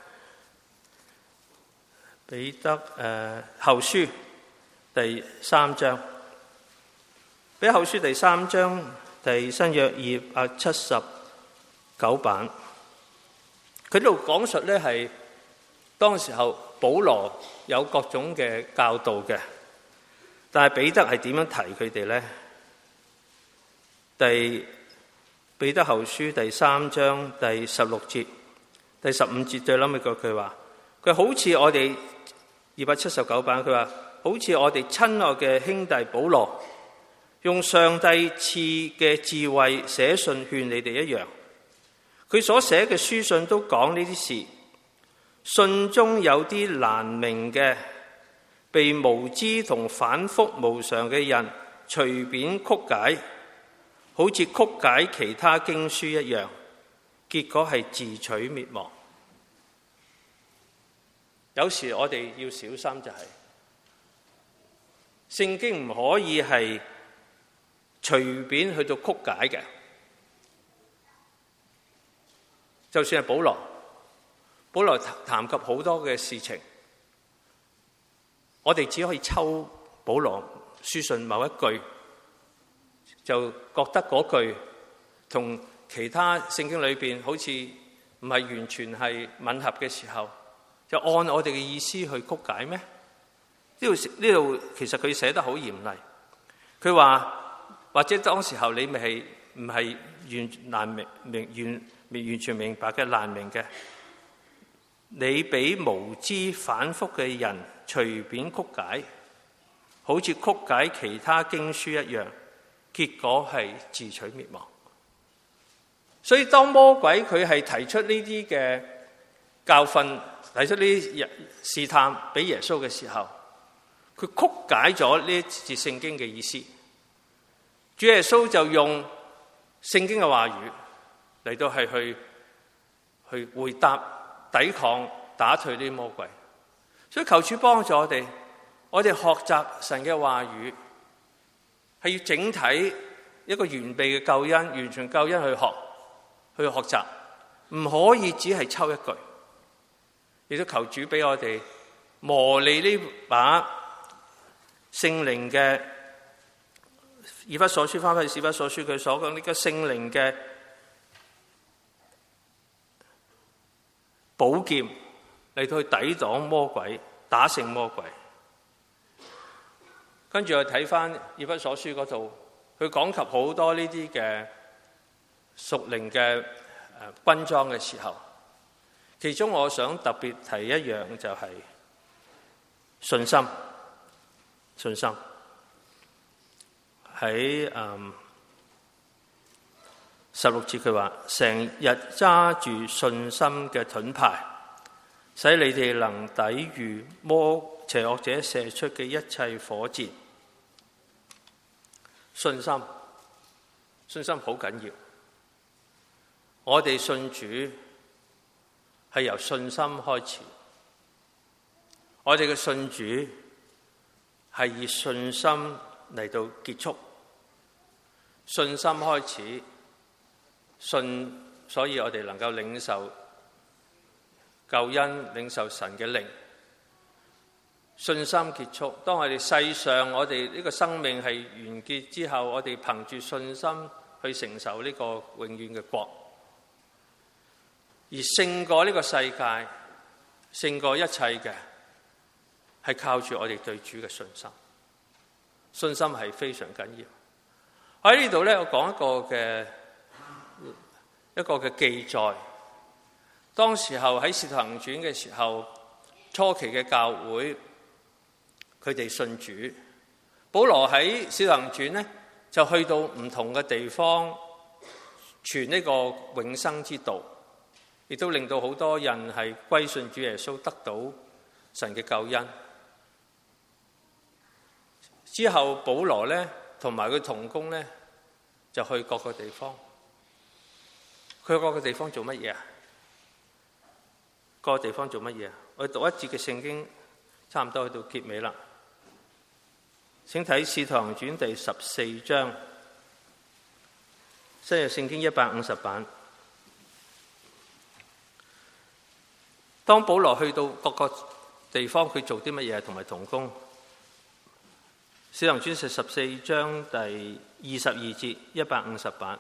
後書第3章，彼得後書第3章第新約279版，佢呢度講述咧係當時候保羅有各種嘅教導嘅，但係彼得係點樣提佢哋咧？彼得後書第3章第16節、第15節最後尾嗰句話，佢好似我哋279版，佢話好似我哋親愛嘅兄弟保羅，用上帝賜嘅智慧寫信勸你哋一樣。佢所寫嘅書信都講呢啲事，信中有啲難明嘅，被無知同反覆無常嘅人隨便曲解，好似曲解其他經書一樣，結果係自取滅亡。有時我哋要小心，就係聖經唔可以係隨便去到曲解嘅。就算係保羅談及好多嘅事情，我哋只可以抽保羅書信某一句，就覺得嗰句同其他聖經裏邊好似唔係完全係吻合嘅時候，就按我哋嘅意思去曲解咩？呢度其實佢寫得好嚴厲。佢話或者當時候你咪係唔係完全明白嘅難明嘅，你俾無知反覆嘅人隨便曲解，好似曲解其他經書一樣，結果係自取滅亡。所以當魔鬼佢係提出呢啲嘅教訓，提出呢啲試探俾耶穌嘅時候，佢曲解咗呢一節聖經嘅意思。主耶穌就用聖經嘅話語嚟到係去回答、抵抗、打退呢啲魔鬼。所以求主幫助我哋學習神嘅話語，係要整體一個完備嘅救恩、完全救恩去學習，唔可以只係抽一句。亦都求主俾我哋磨利呢把聖靈嘅，以弗所書翻去以弗所書佢所講呢個聖靈嘅寶劍嚟到去抵擋魔鬼，打勝魔鬼。跟住我睇翻以弗所書嗰度，佢講及好多呢啲嘅屬靈嘅軍裝嘅時候，其中我想特別提一樣就係信心。喺16節佢話：成日揸住信心嘅盾牌，使你哋能抵禦邪惡者射出嘅一切火箭。信心好緊要。我哋信主係由信心開始，我哋嘅信主係以信心嚟到結束。信心開始，所以我哋能夠領受救恩，領受神嘅靈。信心結束，當我哋世上我哋呢個生命係完結之後，我哋憑住信心去承受呢個永遠嘅國，而勝過呢個世界，勝過一切嘅係靠住我哋對主嘅信心。信心係非常緊要。喺呢度咧，我講一個嘅記載。當時候喺《使徒行傳》嘅時候，初期嘅教會佢哋信主。保羅喺《使徒行傳》咧就去到唔同嘅地方傳呢個永生之道，亦都令到好多人係歸信主耶穌，得到神嘅救恩。之後保羅咧同埋佢同工咧就去各個地方。佢去各個地方做乜嘢啊？各個地方做乜嘢啊？我讀一節嘅聖經，差唔多去到結尾啦。請睇《使徒行傳》第14章，新約聖經150版。當保羅去到各個地方，佢做啲乜嘢同埋同工？《使徒行傳》14章第22節150版。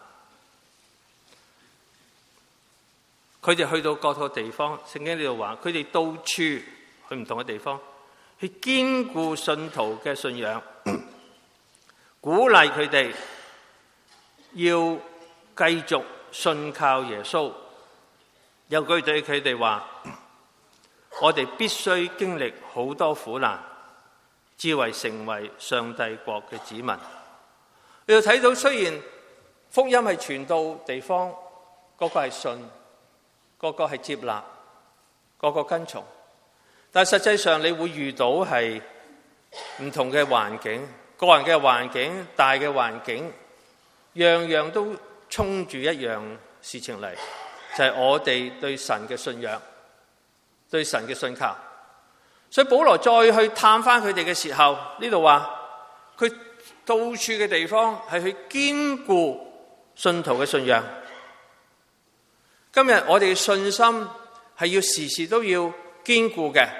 佢哋去到各個地方，聖經呢度話，佢哋到處去唔同嘅地方，去堅固信徒嘅信仰，鼓勵佢哋要繼續信靠耶穌。有句對佢哋話：我哋必須經歷好多苦難，至為成為上帝國嘅子民。你要睇到，雖然福音係傳到地方，個個係信，個個係接納，個個跟從，但實際上你會遇到係唔同嘅環境，個人嘅環境、大嘅環境，樣樣都衝住一樣事情嚟，就係我哋對神嘅信仰，對神嘅信靠。所以保羅再去探翻佢哋嘅時候，呢度話佢到處嘅地方係去堅固信徒嘅信仰。今日我哋嘅信心係要時時都要堅固嘅，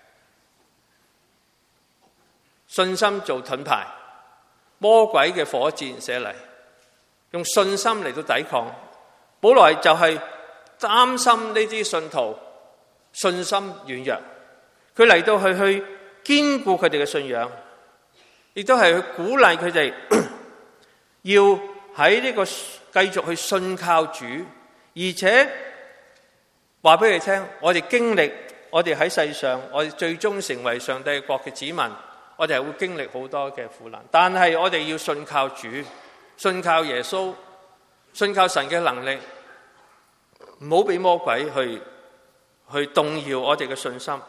信心做盾牌，魔鬼嘅火箭射嚟，用信心嚟到抵抗。保羅就係擔心呢啲信徒信心軟弱，佢嚟到去堅固佢哋嘅信仰，亦都係去鼓勵佢哋要喺呢個繼續去信靠主。而且話俾你聽，我哋經歷，我哋喺世上，我哋最終成為上帝國嘅子民，我哋係會經歷好多嘅苦難。但係我哋要信靠主，信靠耶穌，信靠神嘅能力，唔好俾魔鬼去動搖我哋嘅信心。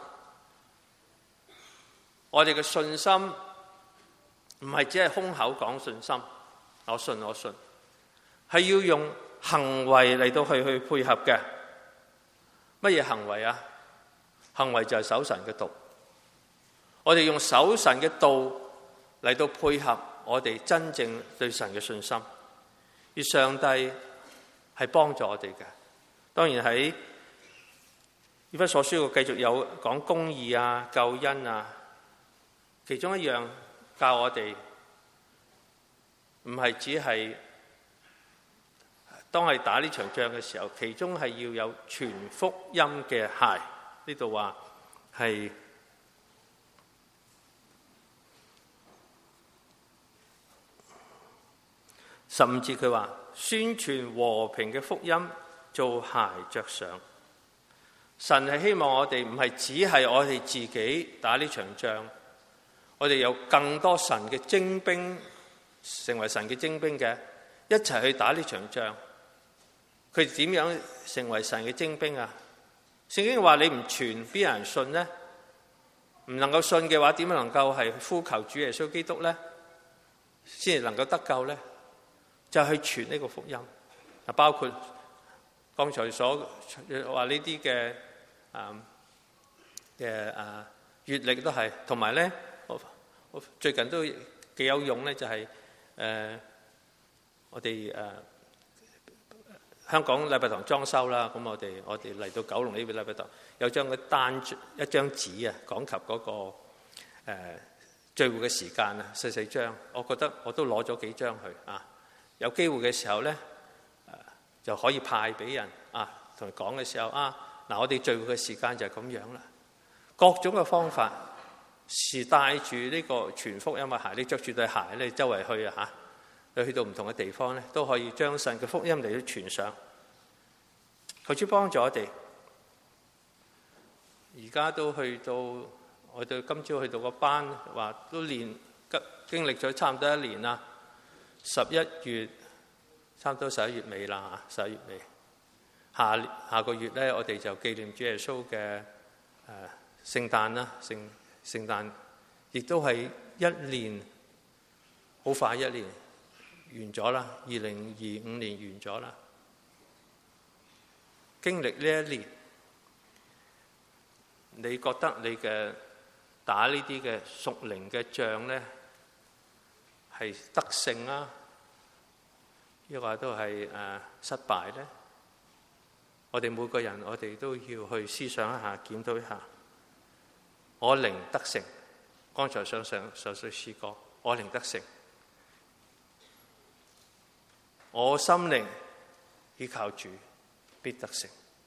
我哋嘅信心唔係只係空口講信心，我信，係要用行為嚟到去配合嘅。乜嘢行為啊？行為就係守神嘅道。我哋用守神嘅道嚟到配合我哋真正對神嘅信心，而上帝係幫助我哋嘅。當然喺以弗所書繼續有講公義啊、救恩啊，其中一樣教我哋唔係只係當係打呢場仗嘅時候，其中係要有傳福音嘅鞋。呢度話係15節，佢話宣傳和平嘅福音做鞋着上。神係希望我哋唔係只係我哋自己打呢場仗，我哋有更多神嘅精兵，成為神嘅精兵嘅，一齊去打呢場仗。佢點樣成為神嘅精兵啊？聖經話你唔傳，邊有人信呢？唔能夠信嘅話，點樣能夠係呼求主耶穌基督呢？先至能夠得救呢？就係去傳呢個福音。包括剛才所話呢啲嘅閲歷都係，同埋咧，我最近都幾有用咧，就係我哋香港禮拜堂裝修啦，咁我哋嚟到九龍呢邊禮拜堂，有張嘅一張紙啊，講及嗰個聚會嘅時間啊，細張，我覺得我都攞咗幾張去啊，有機會嘅時候咧，就可以派俾人啊，同佢講嘅時候啊，嗱，我哋聚會嘅時間就係咁樣啦，各種嘅方法是帶住呢個傳福音嘅鞋，你着住對鞋咧，周圍去啊嚇。去到唔同嘅地方咧，都可以將神嘅福音嚟到傳上。求主幫助我哋。而家都去到，我哋今朝去到個班，話都經歷咗差唔多1年啦。11月差唔多11月尾啦，11月尾。下個月咧，我哋就紀念主耶穌嘅聖誕啦，聖誕亦都係一年，好快一年完咗啦，2025年完咗啦。經歷呢一年，你覺得你嘅打呢啲嘅屬靈嘅仗咧，係得勝啊，抑或都係失敗咧？我哋每個人，我哋都要去思想一下，檢討一下。我靈得勝，剛才上詩歌，我靈得勝。我心靈依靠主，必得勝。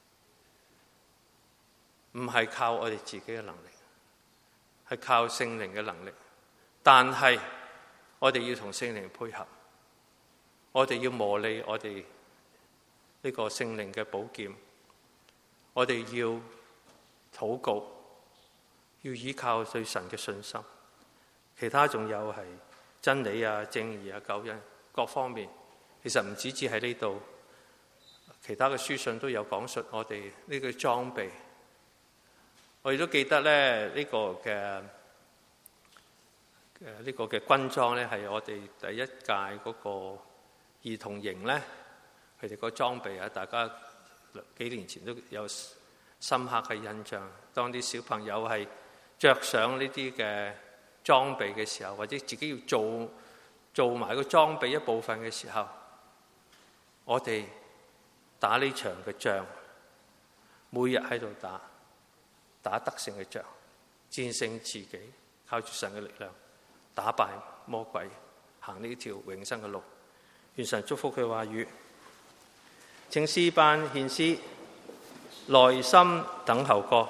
唔係靠我哋自己嘅能力，係靠聖靈嘅能力。但係我哋要同聖靈配合，我哋要磨礪我哋呢個聖靈嘅寶劍，我哋要禱告，要依靠對神嘅信心。其他仲有係真理啊、正義啊、救恩各方面，其實唔止喺呢度，其他嘅書信都有講述我哋呢個裝備。我哋都記得咧，呢個嘅軍裝咧，係我哋第一屆嗰個兒童營咧，佢哋個裝備啊，大家幾年前都有深刻嘅印象。當啲小朋友係着上呢啲嘅裝備嘅時候，或者自己要做埋個裝備一部分嘅時候，我哋打呢場嘅仗，每日喺度打得勝嘅仗，戰勝自己，靠住神嘅力量打敗魔鬼，行呢條永生嘅路。願神祝福佢話語。請詩班獻詩，耐心等候歌。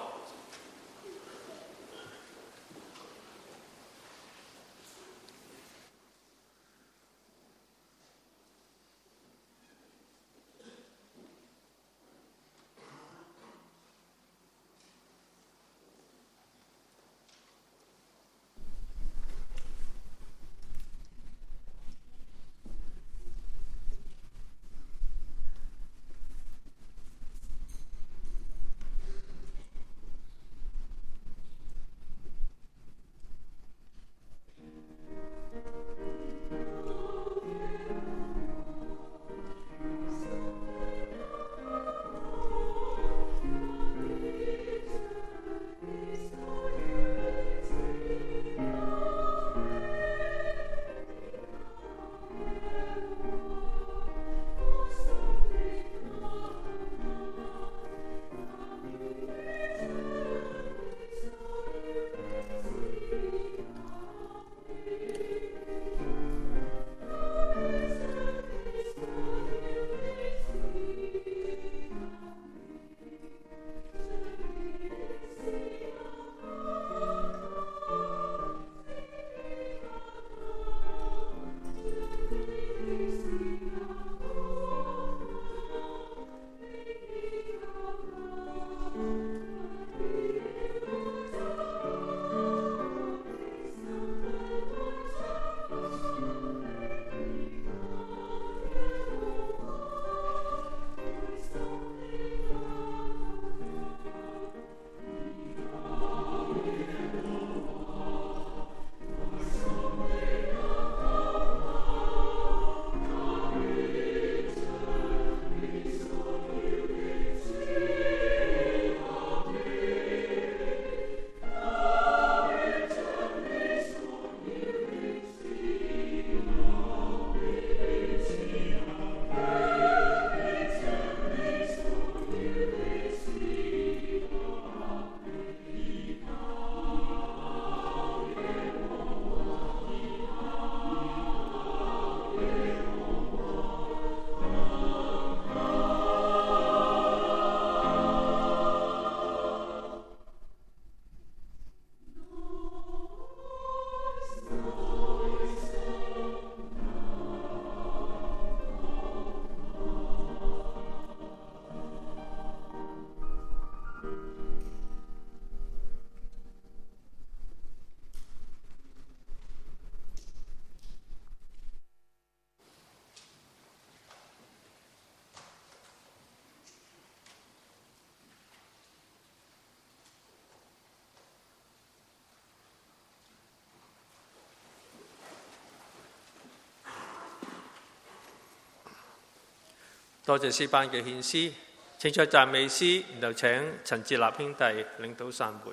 多謝詩班嘅獻詩，請唱讚美詩，然後請陳志立兄弟領導散會。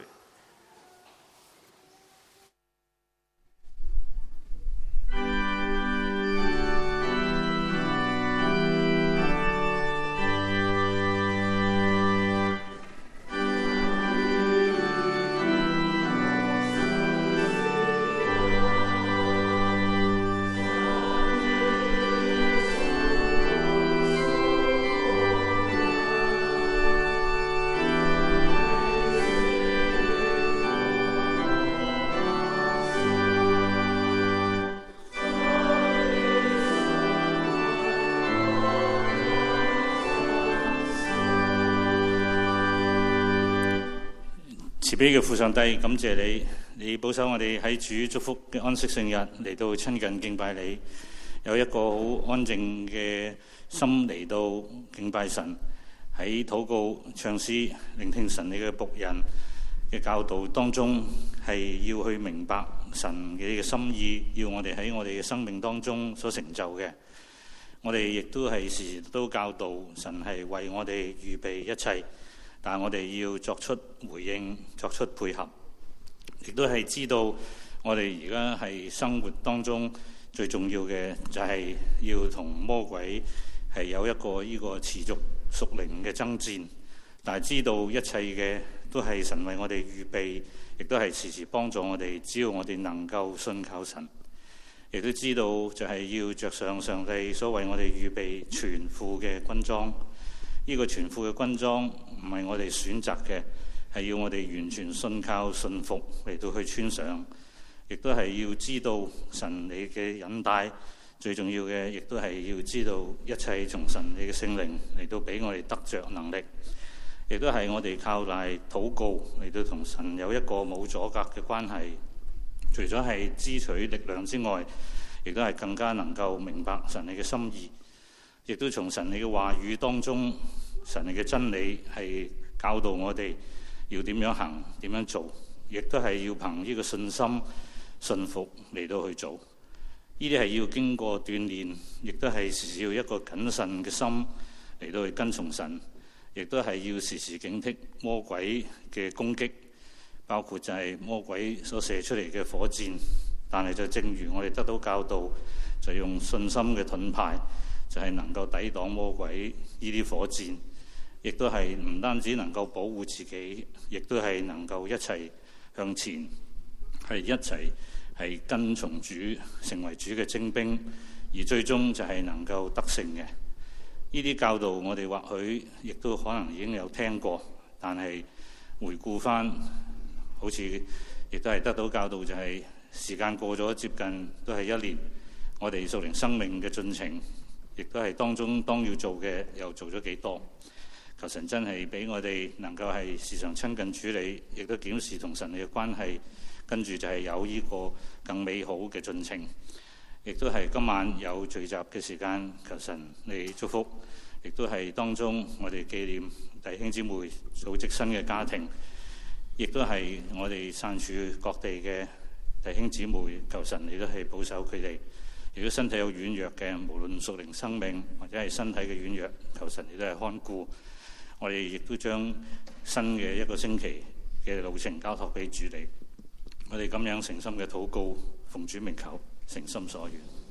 慈悲嘅父上帝，感謝你，你保守我哋喺主祝福嘅安息聖日嚟到親近敬拜你，有一個好安靜嘅心嚟到敬拜神，喺禱告、唱詩、聆聽神你嘅僕人嘅教導當中，係要去明白神嘅心意，要我哋喺我哋嘅生命當中所成就嘅。我哋亦都係時時都教導神係為我哋預備一切。但我哋要作出回應，作出配合，亦都係知道我哋而家係生活當中最重要嘅就係要同魔鬼係有一個呢個持續屬靈嘅爭戰。但係知道一切嘅都係神為我哋預備，亦都係時時幫助我哋。只要我哋能夠信靠神，亦都知道就係要着上上帝所為我哋預備全副嘅軍裝。呢個全副嘅軍裝唔係我哋選擇嘅，係要我哋完全信靠信服嚟到去穿上，亦都係要知道神你嘅引帶。最重要嘅亦都係要知道一切從神你嘅聖靈嚟到俾我哋得着能力，亦都係我哋靠賴禱告嚟到同神有一個冇阻隔嘅關係。除咗係支取力量之外，亦都係更加能夠明白神你嘅心意。亦都從神你嘅話語當中，神你嘅真理係教導我哋要點樣行、點樣做，亦都係要憑呢個信心、信服嚟到去做。呢啲係要經過鍛鍊，亦都係時時要一個謹慎嘅心嚟到去跟從神，亦都係要時時警惕魔鬼嘅攻擊，包括就係魔鬼所射出嚟嘅火箭。但係就正如我哋得到教導，就用信心嘅盾牌，就係能夠抵擋魔鬼呢啲火箭，亦都係唔單止能夠保護自己，亦都係能夠一齊向前，係一齊係跟從主，成為主嘅精兵，而最終就係能夠得勝嘅。呢啲教導我哋或許亦都可能已經有聽過，但係回顧翻，好似亦都係得到教導，就係時間過咗接近都係1年，我哋屬靈生命嘅進程，亦都係當中當要做嘅又做咗幾多？求神真係俾我哋能夠係時常親近主理，亦都檢視同神你嘅關係，跟住就係有呢個更美好嘅進程。亦都係今晚有聚集嘅時間，求神你祝福，亦都係當中我哋紀念弟兄姊妹組織新嘅家庭，亦都係我哋散處各地嘅弟兄姊妹，求神你都係保守佢哋。如果身體有軟弱嘅，無論屬靈生命或者係身體嘅軟弱，求神你都係看顧。我哋亦都將新嘅一個星期嘅路程交託俾主你。我哋咁樣誠心嘅禱告，奉主名求，誠心所願。